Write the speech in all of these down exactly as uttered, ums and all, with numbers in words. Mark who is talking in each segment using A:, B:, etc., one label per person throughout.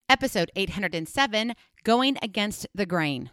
A: episode eight hundred seven, Going Against the Grain.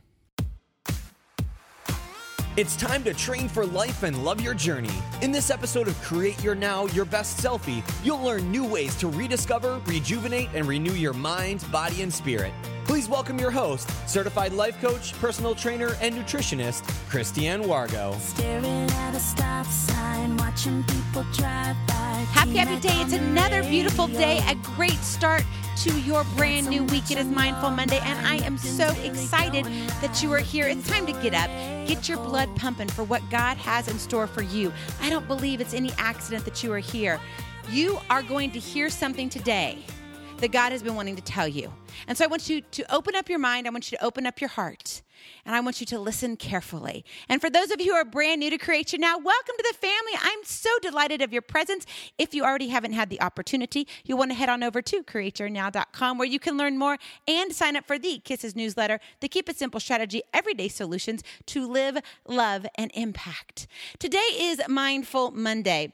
B: It's time to train for life and love your journey. In this episode of Create Your Now, Your Best Selfie, you'll learn new ways to rediscover, rejuvenate, and renew your mind, body, and spirit. Please welcome your host, certified life coach, personal trainer, and nutritionist, Christiane Wargo.
C: Staring at a stop sign, watching people drive by.
A: Happy, happy day. It's another beautiful day, a great start to your brand new week. It is Mindful Monday, and I am so excited that you are here. It's time to get up, get your blood pumping for what God has in store for you. I don't believe it's any accident that you are here. You are going to hear something today that God has been wanting to tell you. And so I want you to open up your mind. I want you to open up your heart. And I want you to listen carefully. And for those of you who are brand new to Create Your Now, welcome to the family. I'm so delighted of your presence. If you already haven't had the opportunity, you'll want to head on over to create your now dot com where you can learn more and sign up for the Kisses newsletter, the Keep It Simple Strategy, Everyday Solutions to Live, Love, and Impact. Today is Mindful Monday.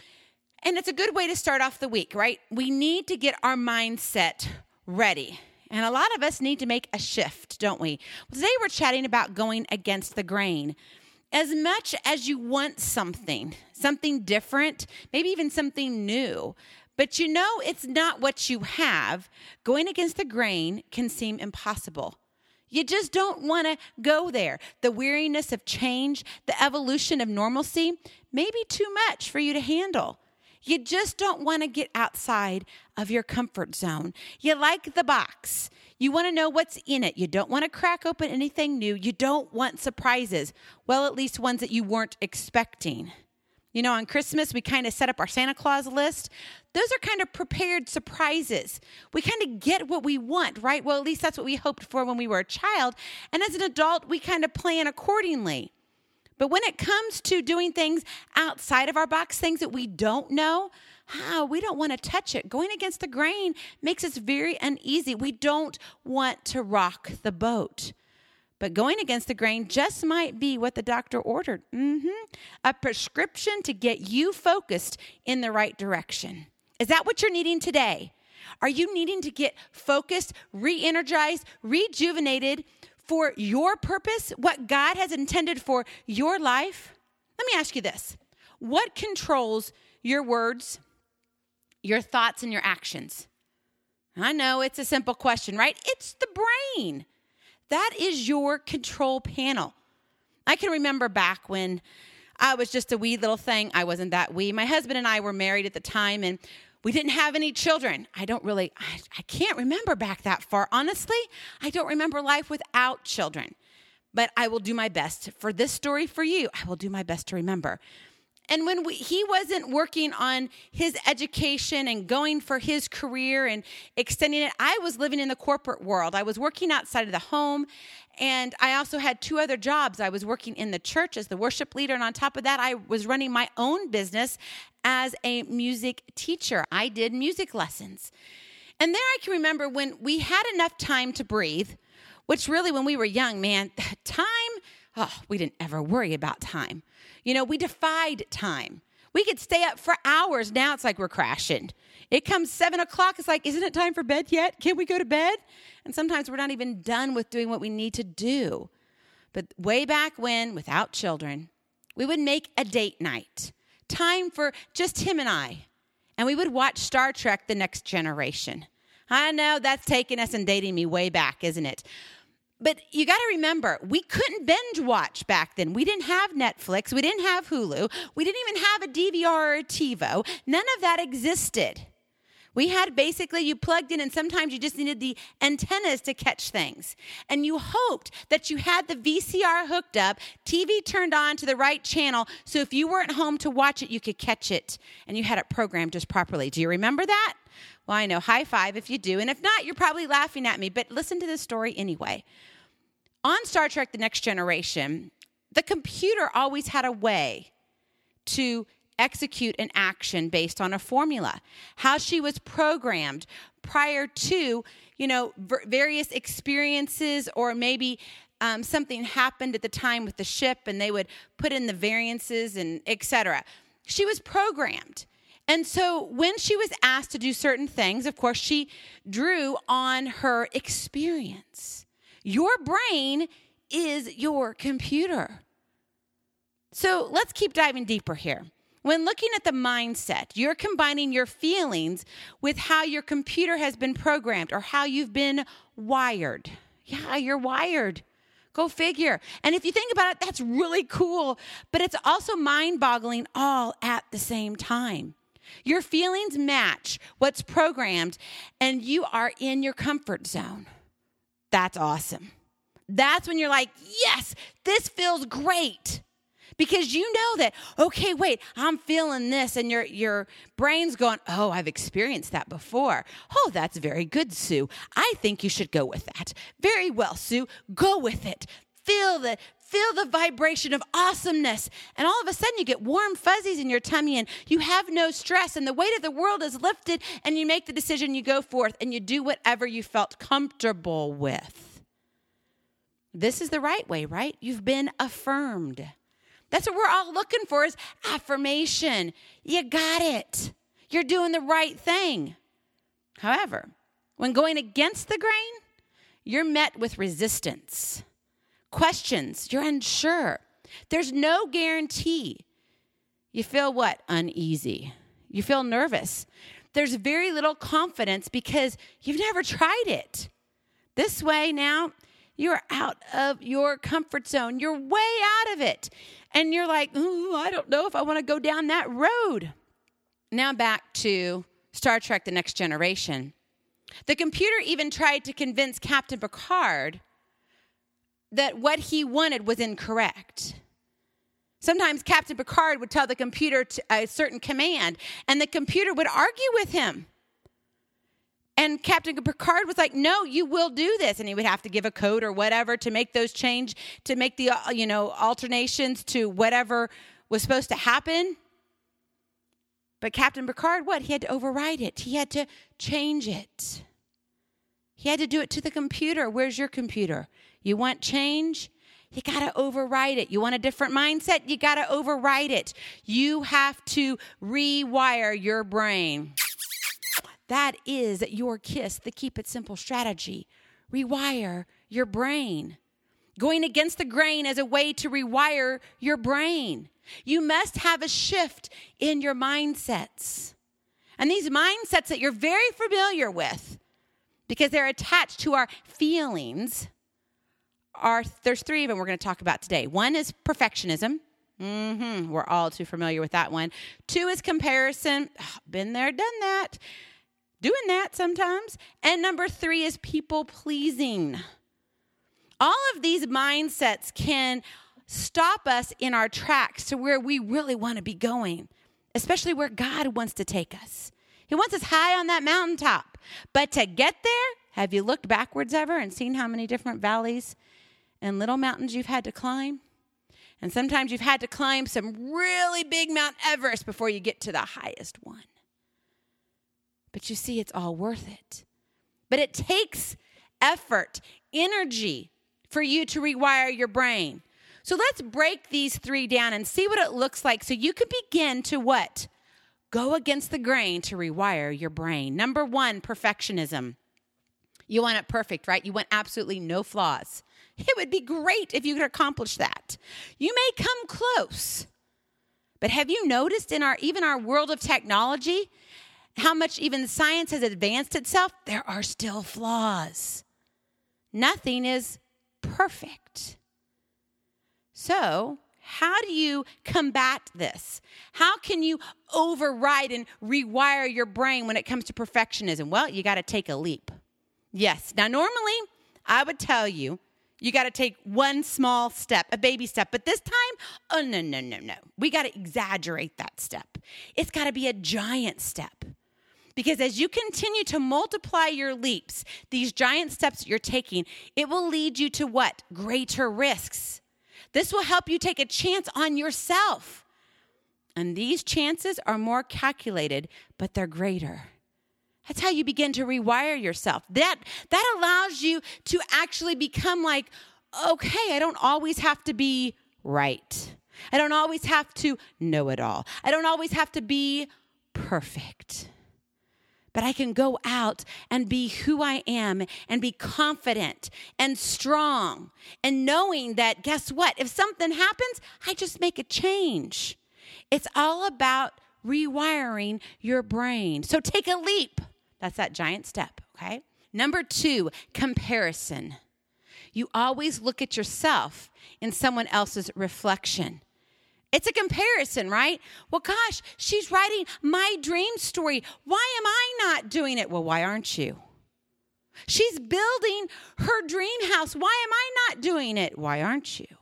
A: And it's a good way to start off the week, right? We need to get our mindset ready. And a lot of us need to make a shift, don't we? Well, today we're chatting about going against the grain. As much as you want something, something different, maybe even something new, but you know it's not what you have, going against the grain can seem impossible. You just don't want to go there. The weariness of change, the evolution of normalcy, may be too much for you to handle. You just don't want to get outside of your comfort zone. You like the box. You want to know what's in it. You don't want to crack open anything new. You don't want surprises. Well, at least ones that you weren't expecting. You know, on Christmas, we kind of set up our Santa Claus list. Those are kind of prepared surprises. We kind of get what we want, right? Well, at least that's what we hoped for when we were a child. And as an adult, we kind of plan accordingly. But when it comes to doing things outside of our box, things that we don't know, how we don't want to touch it. Going against the grain makes us very uneasy. We don't want to rock the boat. But going against the grain just might be what the doctor ordered. Mm-hmm. A prescription to get you focused in the right direction. Is that what you're needing today? Are you needing to get focused, re-energized, rejuvenated for your purpose, what God has intended for your life? Let me ask you this. What controls your words, your thoughts, and your actions? I know it's a simple question, right? It's the brain. That is your control panel. I can remember back when I was just a wee little thing. I wasn't that wee. My husband and I were married at the time, and we didn't have any children. I don't really, I, I can't remember back that far. Honestly, I don't remember life without children. But I will do my best. For this story for you, I will do my best to remember. And when we, he wasn't working on his education and going for his career and extending it, I was living in the corporate world. I was working outside of the home. And I also had two other jobs. I was working in the church as the worship leader. And on top of that, I was running my own business as a music teacher. I did music lessons. And there I can remember when we had enough time to breathe, which really when we were young, man, time, oh, we didn't ever worry about time. You know, we defied time. We could stay up for hours. Now it's like we're crashing. It comes seven o'clock. It's like, isn't it time for bed yet? Can we go to bed? And sometimes we're not even done with doing what we need to do. But way back when, without children, we would make a date night. Time for just him and I. And we would watch Star Trek: The Next Generation. I know that's taking us and dating me way back, isn't it? But you got to remember, we couldn't binge watch back then. We didn't have Netflix. We didn't have Hulu. We didn't even have a D V R or a TiVo. None of that existed. We had basically, you plugged in, and sometimes you just needed the antennas to catch things. And you hoped that you had the V C R hooked up, T V turned on to the right channel, so if you weren't home to watch it, you could catch it, and you had it programmed just properly. Do you remember that? Well, I know, high five if you do. And if not, you're probably laughing at me, but listen to this story anyway. On Star Trek: The Next Generation, the computer always had a way to execute an action based on a formula. How she was programmed prior to, you know, v- various experiences, or maybe um, something happened at the time with the ship and they would put in the variances and et cetera. She was programmed. And so when she was asked to do certain things, of course, she drew on her experience. Your brain is your computer. So let's keep diving deeper here. When looking at the mindset, you're combining your feelings with how your computer has been programmed or how you've been wired. Yeah, you're wired. Go figure. And if you think about it, that's really cool, but it's also mind-boggling all at the same time. Your feelings match what's programmed, and you are in your comfort zone. That's awesome. That's when you're like, yes, this feels great. Because you know that, okay, wait, I'm feeling this, and your your brain's going, oh, I've experienced that before. Oh, that's very good, Sue. I think you should go with that. Very well, Sue, go with it. Feel the feel the vibration of awesomeness. And all of a sudden you get warm fuzzies in your tummy, and you have no stress, and the weight of the world is lifted, and you make the decision, you go forth, and you do whatever you felt comfortable with. This is the right way, right? You've been affirmed. That's what we're all looking for, is affirmation. You got it. You're doing the right thing. However, when going against the grain, you're met with resistance, questions. You're unsure. There's no guarantee. You feel what? Uneasy. You feel nervous. There's very little confidence because you've never tried it. This way now, you're out of your comfort zone. You're way out of it. And you're like, ooh, I don't know if I want to go down that road. Now back to Star Trek: The Next Generation. The computer even tried to convince Captain Picard that what he wanted was incorrect. Sometimes Captain Picard would tell the computer to, a certain command, and the computer would argue with him. And Captain Picard was like, no, you will do this. And he would have to give a code or whatever to make those change, to make the, you know, alternations to whatever was supposed to happen. But Captain Picard, what? He had to override it. He had to change it. He had to do it to the computer. Where's your computer? You want change? You got to override it. You want a different mindset? You got to override it. You have to rewire your brain. That is your KISS, the Keep It Simple strategy. Rewire your brain. Going against the grain is a way to rewire your brain. You must have a shift in your mindsets. And these mindsets that you're very familiar with, because they're attached to our feelings, are there's three of them we're going to talk about today. One is perfectionism. Mm-hmm. We're all too familiar with that one. Two is comparison. Oh, been there, done that. Doing that sometimes. And number three is people pleasing. All of these mindsets can stop us in our tracks to where we really want to be going, especially where God wants to take us. He wants us high on that mountaintop. But to get there, have you looked backwards ever and seen how many different valleys and little mountains you've had to climb? And sometimes you've had to climb some really big Mount Everest before you get to the highest one. But you see, it's all worth it. But it takes effort, energy for you to rewire your brain. So let's break these three down and see what it looks like so you can begin to what? Go against the grain to rewire your brain. Number one, perfectionism. You want it perfect, right? You want absolutely no flaws. It would be great if you could accomplish that. You may come close. But have you noticed in our even our world of technology, how much even science has advanced itself? There are still flaws. Nothing is perfect. So, how do you combat this? How can you override and rewire your brain when it comes to perfectionism? Well, you got to take a leap. Yes. Now, normally, I would tell you, you got to take one small step, a baby step. But this time, oh, no, no, no, no. We got to exaggerate that step. It's got to be a giant step. Because as you continue to multiply your leaps, these giant steps that you're taking, it will lead you to what? Greater risks. This will help you take a chance on yourself. And these chances are more calculated, but they're greater. That's how you begin to rewire yourself. That, that allows you to actually become like, okay, I don't always have to be right. I don't always have to know it all. I don't always have to be perfect. But I can go out and be who I am and be confident and strong and knowing that, guess what? If something happens, I just make a change. It's all about rewiring your brain. So take a leap. That's that giant step, okay? Number two, comparison. You always look at yourself in someone else's reflection. It's a comparison, right? Well, gosh, she's writing my dream story. Why am I not doing it? Well, why aren't you? She's building her dream house. Why am I not doing it? Why aren't you?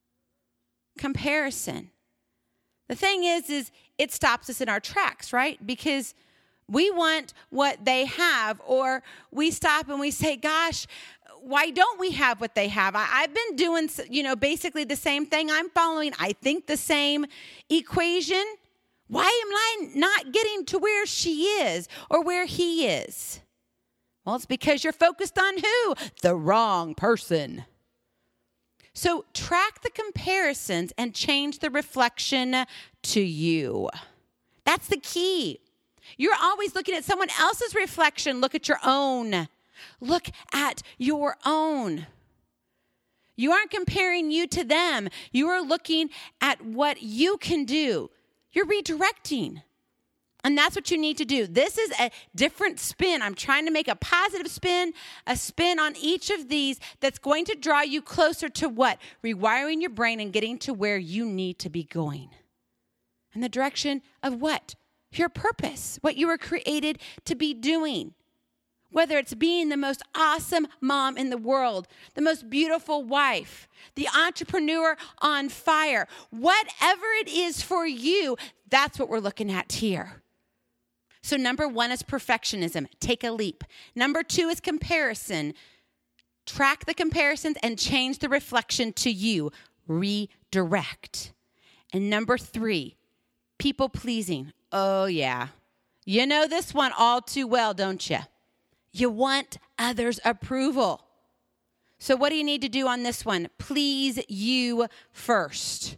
A: Comparison. The thing is, is it stops us in our tracks, right? Because we want what they have, or we stop and we say, gosh, why don't we have what they have? I, I've been doing, you know, basically the same thing. I'm following, I think, the same equation. Why am I not getting to where she is or where he is? Well, it's because you're focused on who? The wrong person. So track the comparisons and change the reflection to you. That's the key. You're always looking at someone else's reflection. Look at your own. Look at your own. You aren't comparing you to them. You are looking at what you can do. You're redirecting. And that's what you need to do. This is a different spin. I'm trying to make a positive spin, a spin on each of these that's going to draw you closer to what? Rewiring your brain and getting to where you need to be going. In the direction of what? Your purpose, what you were created to be doing. Whether it's being the most awesome mom in the world, the most beautiful wife, the entrepreneur on fire, whatever it is for you, that's what we're looking at here. So number one is perfectionism. Take a leap. Number two is comparison. Track the comparisons and change the reflection to you. Redirect. And number three, people pleasing. Oh, yeah. You know this one all too well, don't you? You want others' approval. So what do you need to do on this one? Please you first.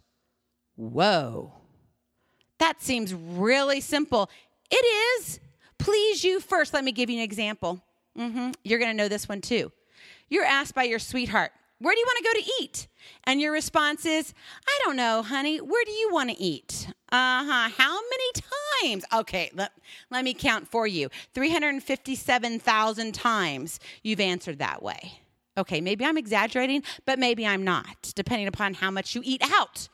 A: Whoa. That seems really simple. It is. Please you first. Let me give you an example. Mm-hmm. You're going to know this one too. You're asked by your sweetheart, where do you want to go to eat? And your response is, I don't know, honey. Where do you want to eat? Uh-huh. How many times? Okay, let, let me count for you. three hundred fifty-seven thousand times you've answered that way. Okay, maybe I'm exaggerating, but maybe I'm not, depending upon how much you eat out.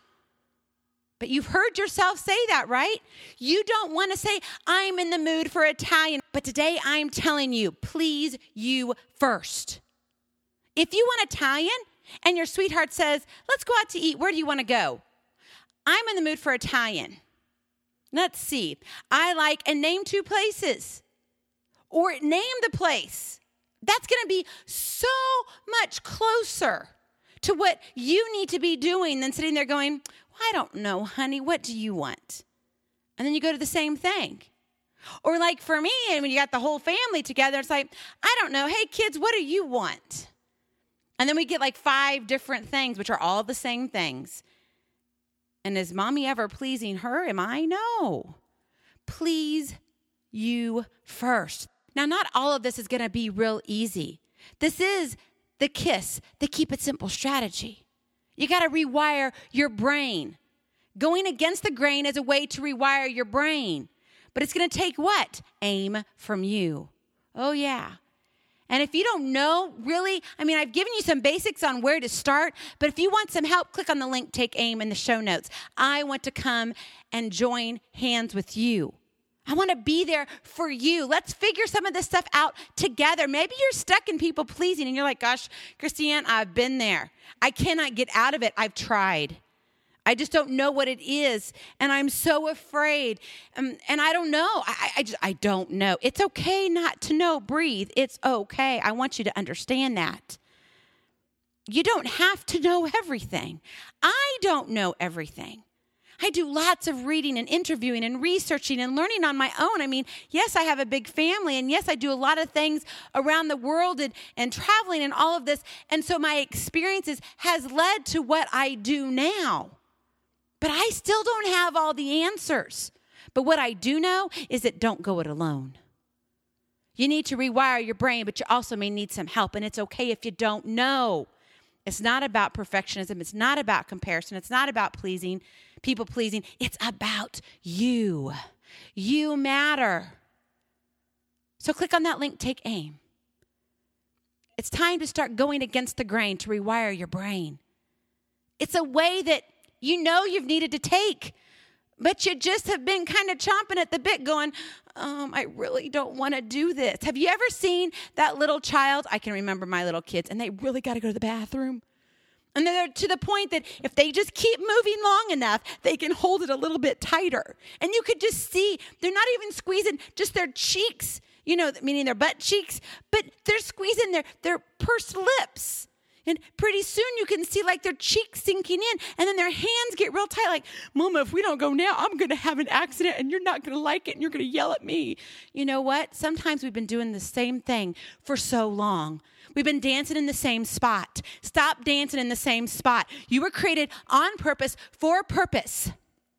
A: But you've heard yourself say that, right? You don't want to say, I'm in the mood for Italian. But today I'm telling you, please you first. If you want Italian and your sweetheart says, let's go out to eat, where do you want to go? I'm in the mood for Italian. Let's see. I like, and name two places. Or name the place. That's going to be so much closer to what you need to be doing than sitting there going, well, I don't know, honey, what do you want? And then you go to the same thing. Or like for me, and when you got the whole family together, it's like, I don't know, hey kids, what do you want? And then we get like five different things, which are all the same things. And is mommy ever pleasing her? Am I? No. Please you first. Now, not all of this is going to be real easy. This is the KISS, the Keep It Simple strategy. You got to rewire your brain. Going against the grain is a way to rewire your brain. But it's going to take what? Aim from you. Oh, yeah. And if you don't know, really, I mean, I've given you some basics on where to start, but if you want some help, click on the link, Take Aim in the show notes. I want to come and join hands with you. I want to be there for you. Let's figure some of this stuff out together. Maybe you're stuck in people pleasing and you're like, gosh, Christiane, I've been there. I cannot get out of it. I've tried. I just don't know what it is, and I'm so afraid, um, and I don't know. I, I just I don't know. It's okay not to know. Breathe. It's okay. I want you to understand that. You don't have to know everything. I don't know everything. I do lots of reading and interviewing and researching and learning on my own. I mean, yes, I have a big family, and yes, I do a lot of things around the world and, and traveling and all of this, and so my experiences has led to what I do now. But I still don't have all the answers. But what I do know is that don't go it alone. You need to rewire your brain, but you also may need some help, and it's okay if you don't know. It's not about perfectionism. It's not about comparison. It's not about pleasing, people pleasing. It's about you. You matter. So click on that link, take aim. It's time to start going against the grain to rewire your brain. It's a way that you know you've needed to take, but you just have been kind of chomping at the bit going, um, I really don't want to do this. Have you ever seen that little child? I can remember my little kids, and they really got to go to the bathroom. And they're to the point that if they just keep moving long enough, they can hold it a little bit tighter. And you could just see, they're not even squeezing just their cheeks, you know, meaning their butt cheeks, but they're squeezing their, their pursed lips. And pretty soon you can see like their cheeks sinking in, and then their hands get real tight like, Mama, if we don't go now, I'm going to have an accident and you're not going to like it and you're going to yell at me. You know what? Sometimes we've been doing the same thing for so long. We've been dancing in the same spot. Stop dancing in the same spot. You were created on purpose for a purpose.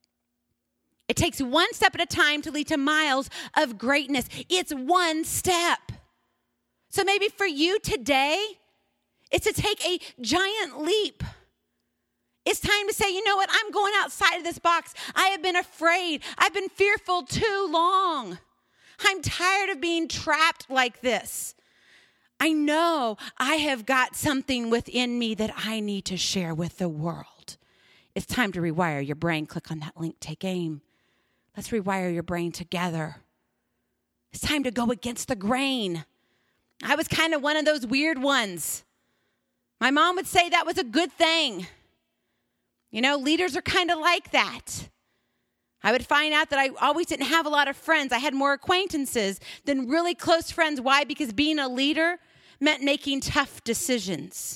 A: It takes one step at a time to lead to miles of greatness. It's one step. So maybe for you today, it's to take a giant leap. It's time to say, you know what? I'm going outside of this box. I have been afraid. I've been fearful too long. I'm tired of being trapped like this. I know I have got something within me that I need to share with the world. It's time to rewire your brain. Click on that link, take aim. Let's rewire your brain together. It's time to go against the grain. I was kind of one of those weird ones. My mom would say that was a good thing. You know, leaders are kind of like that. I would find out that I always didn't have a lot of friends. I had more acquaintances than really close friends. Why? Because being a leader meant making tough decisions.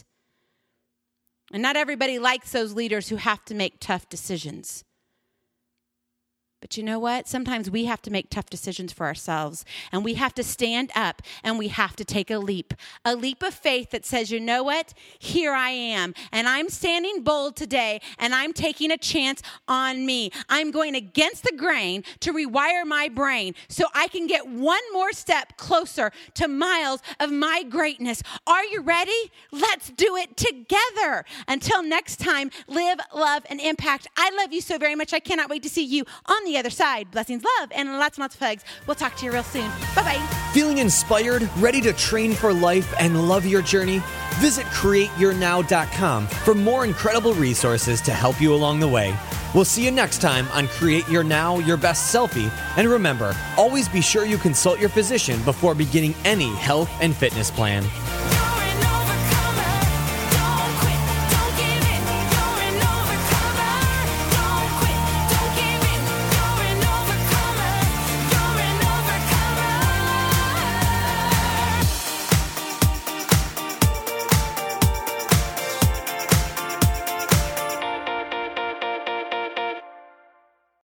A: And not everybody likes those leaders who have to make tough decisions. But you know what? Sometimes we have to make tough decisions for ourselves, and we have to stand up, and we have to take a leap, a leap of faith that says, you know what? Here I am, and I'm standing bold today, and I'm taking a chance on me. I'm going against the grain to rewire my brain so I can get one more step closer to miles of my greatness. Are you ready? Let's do it together. Until next time, live, love, and impact. I love you so very much. I cannot wait to see you on the other side. Blessings, love, and lots and lots of hugs. We'll talk to you real soon. Bye-bye.
B: Feeling inspired, ready to train for life, and love your journey? Visit create your now dot com for more incredible resources to help you along the way. We'll see you next time on Create Your Now, Your Best Selfie. And remember, always be sure you consult your physician before beginning any health and fitness plan.